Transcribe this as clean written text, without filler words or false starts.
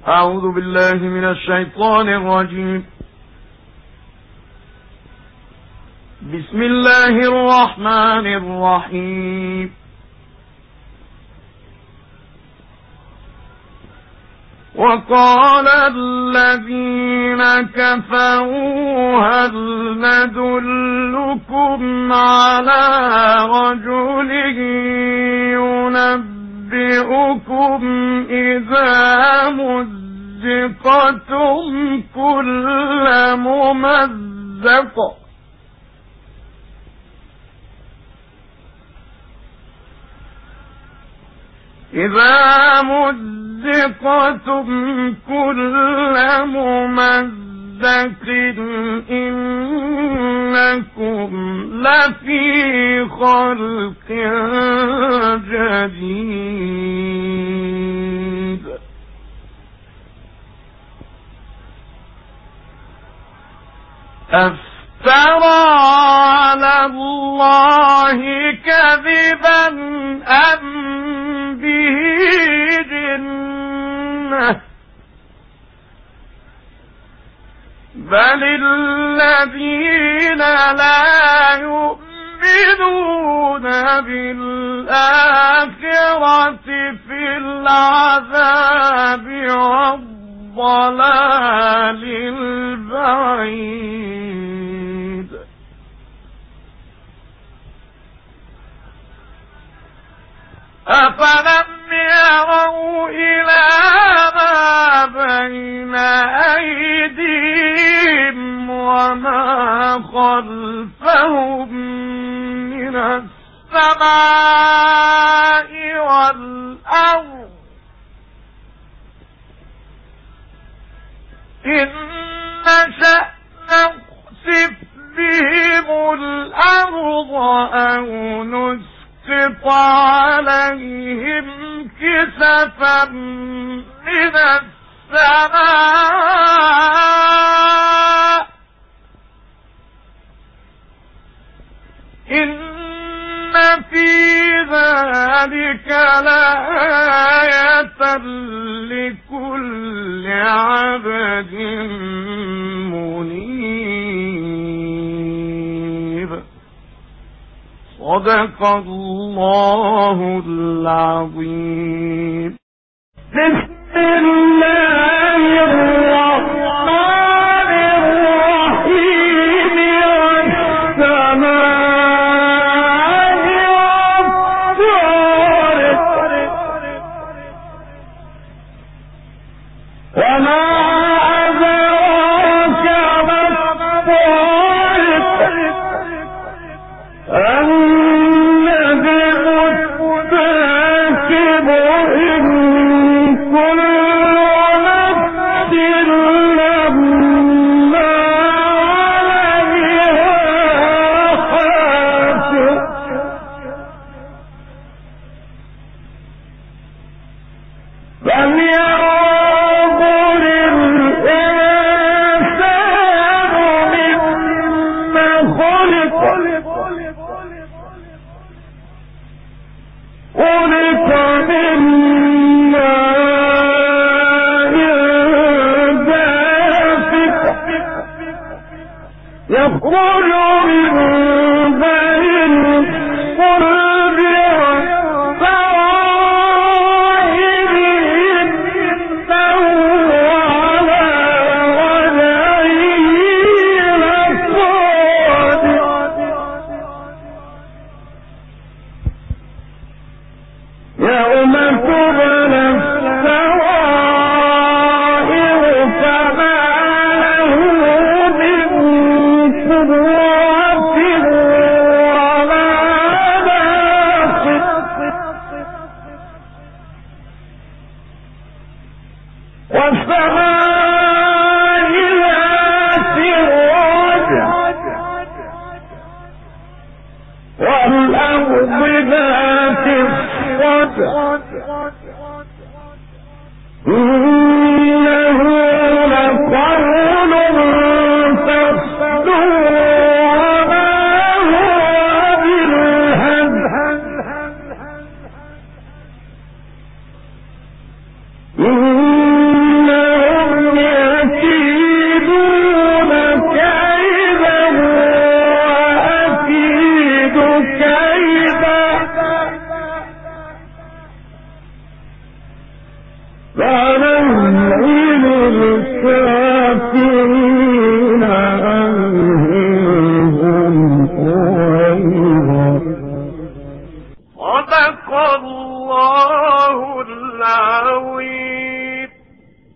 أعوذ بالله من الشيطان الرجيم. بسم الله الرحمن الرحيم. وقال الذين كفروا هل ندلكم على رجل ينبئكم إذا مزقتم كل ممزق كل ممزق إنكم لفي خلق جديد. أفترى على الله كذبا أم به جنة بل الذين لا يؤمنون بالآخرة في العذاب والضلال البعيد. أفلم يروا إلى ما بين أيديهم وما خلفهم من السماء والأرض إن نشأ نخسف بهم الأرض أو نسقط عليهم كسفا من السماء إن في ذلك لآية لكل عبد منيب. صدق الله العظيم. بسم الله الرحمن الرحيم. والسماء والطارق وما أدراك ما الطارق النجم الثاقب إن كل نفس لما عليها حافظ فلينظر الإنسان مما خلق من ماء دافق يخرج من بين الصلب والترائب إنه على رجعه لقادر يوم تبلى السرائر فما له من قوة ولا ناصر والسماء ذات الرجع والأرض ذات الصدع إنه لقول فصل وما هو بالهزل إن ومهل الكافرين أمهلهم رويدا. صدق الله العظيم.